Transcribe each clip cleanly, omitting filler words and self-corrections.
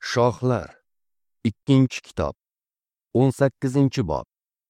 Shohlar 2-kitob 18-bob.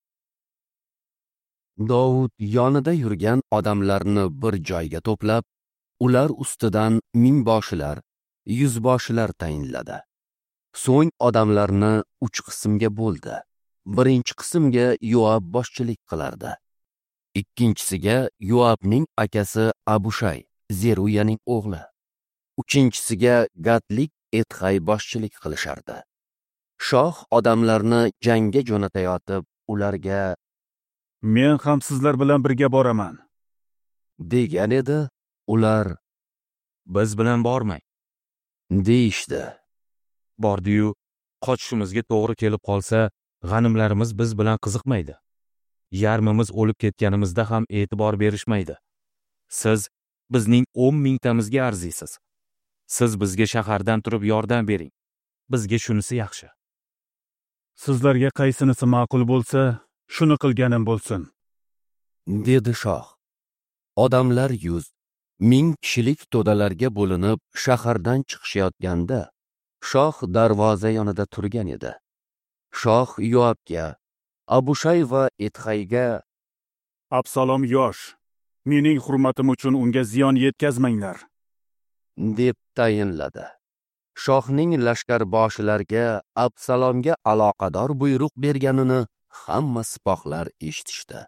Dovud yonida yurgan odamlarni bir joyga to'plab, ular ustidan mingboshilar, yuzboshilar tayinladi. So'ng odamlarni 3 qismga bo'ldi. Birinchi qismga Yoab boshchilik qilardi. Ikkinchisiga Yoabning akasi Abushay, Zeruyaning o'g'li. Uchinchisiga Gatlik Etxay boshchilik qilishardi. Shoh odamlarni jangga jo'natayotib, ularga "Men ham sizlar bilan birga boraman" degan edi. Ular "Biz bilan bormang" deyishdi. bordi-yu, qochishimizga to'g'ri kelib qolsa, g'animlarimiz biz bilan qiziqmaydi. Yarmimiz o'lib ketganimizda ham e'tibor berishmaydi. Siz bizning 10 mingtamizga arziysiz. Siz bizga shahardan turib yordam bering. Bizga shunisi yaxshi. Sizlarga qaysinisi ma'qul bo'lsa, shuni qilganim bo'lsin. dedi shoh. Odamlar 100,000 kishilik to'dalarga bo'linib shahardan chiqishayotganda, shoh darvoza yonida turgan edi. Shoh Yoabga, Abushay va Etxayga Absalom yosh. Mening hurmatim uchun unga ziyon yetkazmanglar. deb tayinladi. Shohning lashkarboshilarga Absalomga aloqador buyruq berganini hamma sipohlar eshitishdi.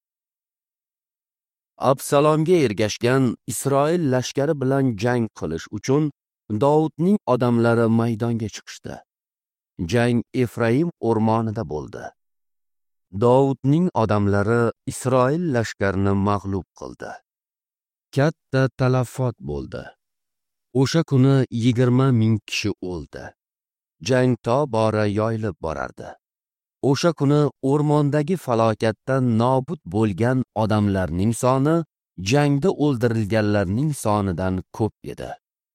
Absalomga ergashgan Isroil lashkari bilan jang qilish uchun Dovudning odamlari maydonga chiqishdi. Jang Efraim o'rmonida bo'ldi. Dovudning odamlari Isroil lashkarini mag'lub qildi. Katta talaffot bo'ldi. O'sha kuni 20,000 kishi o'ldi. Jang tobora yoyilib borardi. O'sha kuni o'rmondagi falokatdan nobud bo'lgan odamlarning soni jangda o'ldirilganlarning sonidan ko'p edi.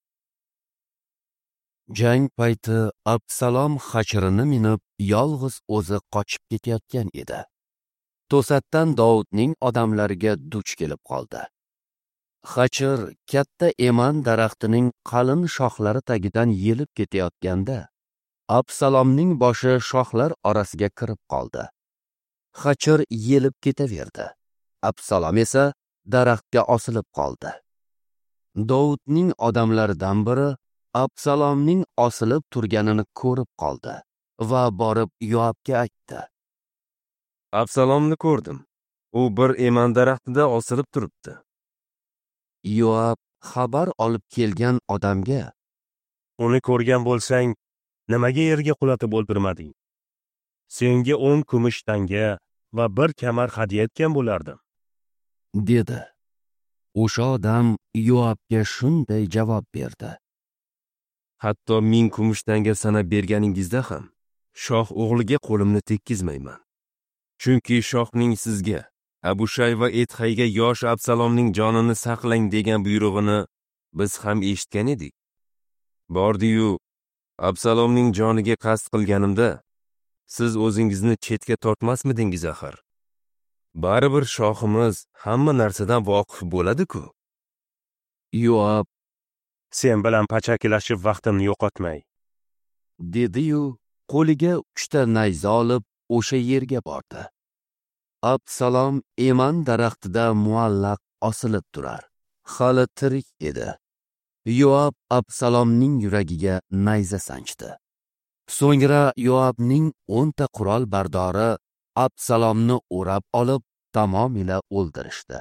Jang payti Absalom xachirini minib, yolg'iz o'zi qochib ketayotgan edi. To'satdan Dovudning odamlariga duch kelib qoldi. Xachir katta eman daraxtining qalin shoxlari tagidan yelib ketayotganda, Absalomning boshi shoxlar orasiga kirib qoldi. Xachir yelib ketaverdi. Absalom esa daraxtga osilib qoldi. Dovudning odamlaridan biri Absalomning osilib turganini ko'rib qoldi va borib Yoabga aytdi. Absalomni ko'rdim. U bir eman daraxtida osilib turibdi. Yoab xabar olib kelgan odamga, "Uni ko'rgan bo'lsang, nimaga yerga qulatib o'ldirmading? Senga 10 kumush tanga va 1 kamar hadya etgan bo'lardim" dedi. O'sha odam Yoabga shunday javob berdi. Hatto 1000 kumush tanga sanab berganingizda ham shoh o'g'liga qo'limni tekkizmayman. Chunki shohning sizga, Abushay va Etxayga yosh Absalomning jonini saqlang degan buyrug'ini biz ham eshitgan edik. Bordi-yu, Absalomning joniga qasd qilganimda, siz o'zingizni chetga tortmasmidingiz axir? Baribir shohimiz hamma narsadan voqif bo'ladi-ku. Yoab "Sen bilan pachakilashib vaqtimni yo'qotmay" dedi-yu, qo'liga 3 ta nayza olib o'sha yerga bordi. Absalom eman daraxtida muallaq osilib turar. Hali tirik edi. Yoab Absalomning yuragiga nayza sanchdi. So'ngra Yoabning 10 ta qurol bardori Absalomni o'rab olib, tamomila o'ldirishdi.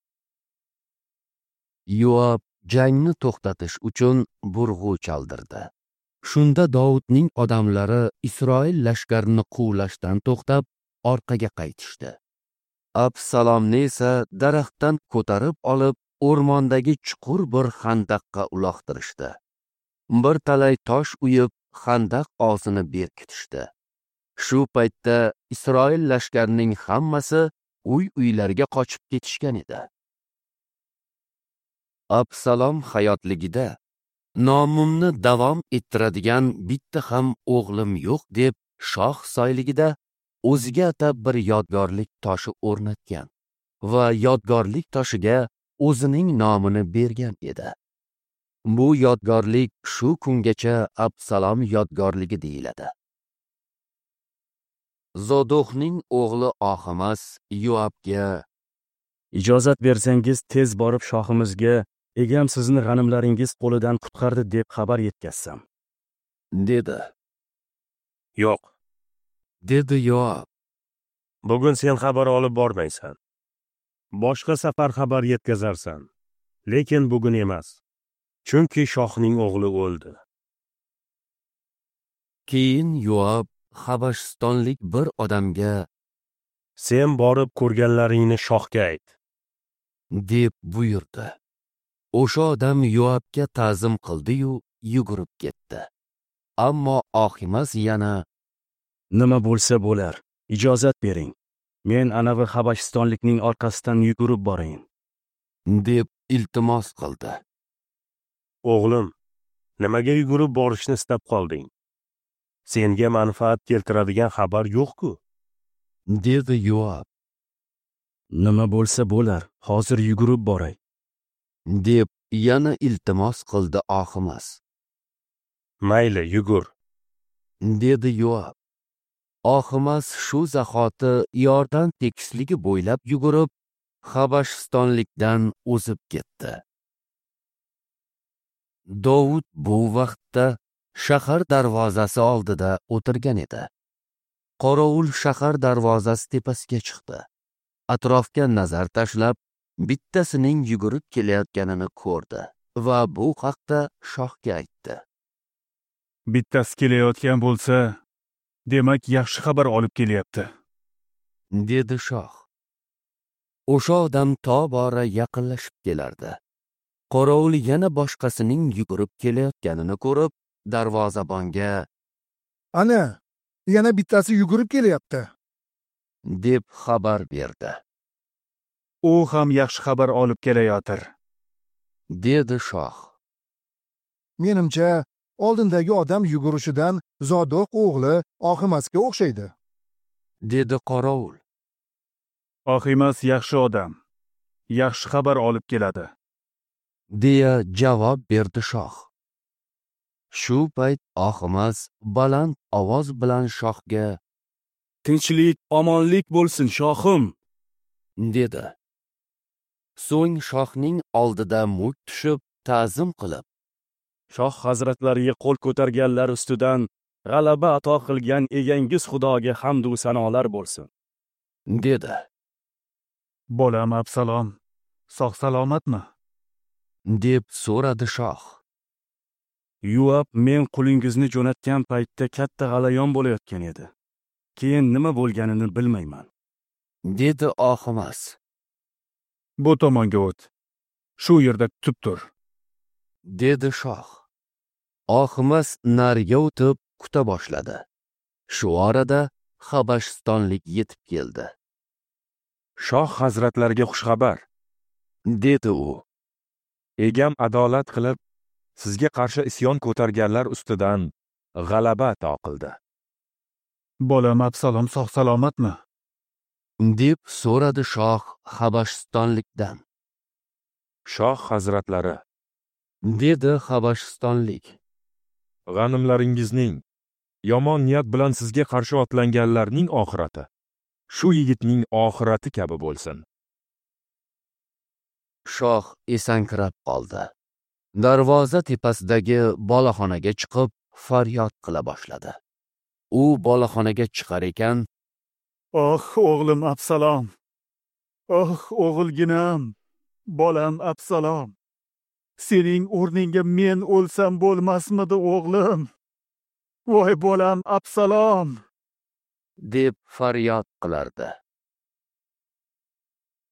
Yoab jangni to'xtatish uchun burg'u chaldirdi. Shunda Dovudning odamlari Isroil lashkarini quvlashdan to'xtab, orqaga qaytishdi. Absalomni esa daraxtdan ko'tarib olib, o'rmondagi chuqur bir xandaqqa uloqtirishdi. Bir talay tosh uyib, xandaq og'zini berkitishdi. Shu paytda Isroil lashkarining hammasi uy-uylarga qochib ketishgan edi. Absalom hayotligida nomimni davom ettiradigan bitta ham o'g'lim yo'q deb shoh soyligida o'ziga atab bir yodgorlik toshi o'rnatgan va yodgorlik toshiga o'zining nomini bergan edi. Bu yodgorlik shu kungacha Absalom yodgorligi deyiladi. Zodoxning o'g'li Ohimas Yoabga: Ijozat bersangiz tez borib shohimizga egam sizni g'animlaringiz qo'lidan qutqardi deb xabar yetkazsam, dedi. Yo'q, Dedi Yoab. bugun sen xabar olib bormaysan. Boshqa safar xabar yetkazarsan. Lekin bugun emas. Chunki shohning o'g'li o'ldi. Keyin Yoab Habashistonlik bir odamga Sen borib ko'rganlaringni shohga ayt. deb buyurdi. O'sha odam Yoabga ta'zim qildi-yu, yugurib ketdi. Ammo Ohimas yana: nima bo'lsa bo'lar, ijozat bering. Men anavi Habashistonlikning orqasidan yugurib borayin, deb iltimos qildi. O'g'lim, nimaga yugurib borishni istab qolding? Senga manfaat keltiradigan xabar yo'q-ku. dedi Yoab, nima bo'lsa bo'lar, hozir yugurib boray. deb yana iltimos qildi Ohimas. Mayli, yugur. dedi Yoab. Ohimas shu zahoti Yordan tekisligi bo'ylab yugurib, Habashistonlikdan o'zib ketdi. Dovud bu vaqtda shahar darvozasi oldida o'tirgan edi. Qorovul shahar darvozasi tepasiga chiqdi. Atrofga nazar tashlab, bittasining yugurib kelayotganini ko'rdi va bu haqda shohga aytdi. Bittasi kelayotgan bo'lsa, demak yaxshi xabar olib kelyapti. dedi shoh. O'sha odam tobora yaqinlashib kelardi. Qorovul yana boshqasining yugurib kelayotganini ko'rib, darvozabonga: Ana, yana bittasi yugurib kelyapti. deb xabar berdi. U ham yaxshi xabar olib kelayotir. dedi shoh. Menimcha, oldindagi odam yugurishidan Zodoq o'g'li Ohimasga o'xshaydi. dedi qorovul. Ohimas yaxshi odam. Yaxshi xabar olib keladi. deya javob berdi shoh. Shu payt Ohimas baland ovoz bilan shohga: Tinchlik, omonlik bo'lsin, shohim, dedi. So'ng shohning oldida muk tushib, ta'zim qilib: shoh hazratlariga qo'l ko'targanlar ustidan g'alaba ato qilgan egangiz Xudoga hamd va sanolar bo'lsin, dedi. bolam Absalom sog' salomatmi? deb so'radi shoh. Yoab men qulingizni jo'natgan paytda katta g'alayon bo'layotgan edi. Keyin nima bo'lganini bilmayman, dedi Ohimas. bu tomonga o't. Shu yerda kutib tur. dedi shoh. Ohimas nariga o'tib kuta boshladi. Shu orada Habashistonlik yetib keldi. Shoh hazratlariga xushxabar. dedi u. Egam adolat qilib, sizga qarshi isyon ko'targanlar ustidan g'alaba ato qildi. Bolam Absalom sog' salomatmi? deb so'radi shoh Habashistonlikdan. Shoh hazratlari, dedi Habashistonlik. g'animlaringizning yomon niyat bilan sizga qarshi otlanganlarning oxirati shu yigitning oxirati kabi bo'lsin. Shoh esankirab qoldi. Darvoza tepasidagi boloxonaga chiqib, faryod qila boshladi. U boloxonaga chiqar ekan: Oh, o'g'lim Absalom. Oh, o'g'ilginam, bolam Absalom. Sening o'rningga men o'lsam bo'lmasmidi, o'g'lim? Voy bolam Absalom, deb faryod qilardi.